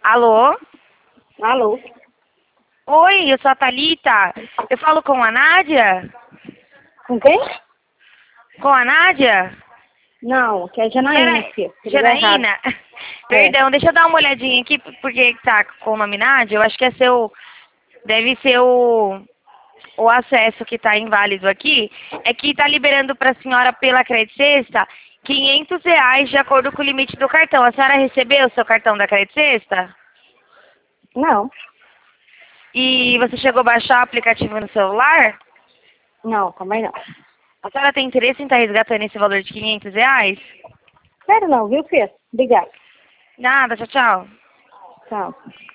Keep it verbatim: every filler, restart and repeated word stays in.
Alô? Alô? Oi, eu sou a Thalita. Eu falo com a Nádia? Com quem? Com a Nádia? Não, que é Janaína, Jana... filha. Você ligou errado. Janaína? É. Perdão, deixa eu dar uma olhadinha aqui, porque tá com o nome Nádia. Eu acho que é seu... Deve ser o... O acesso que tá inválido aqui. É que tá liberando pra senhora pela Crédito Sexta quinhentos reais de acordo com o limite do cartão. A senhora recebeu o seu cartão da Crédito Sexta? Não, E você chegou a baixar o aplicativo no celular? não, também não. A senhora tem interesse em estar resgatando esse valor de quinhentos reais? Sério não, viu, filha? Obrigada. Nada, tchau, tchau. Tchau.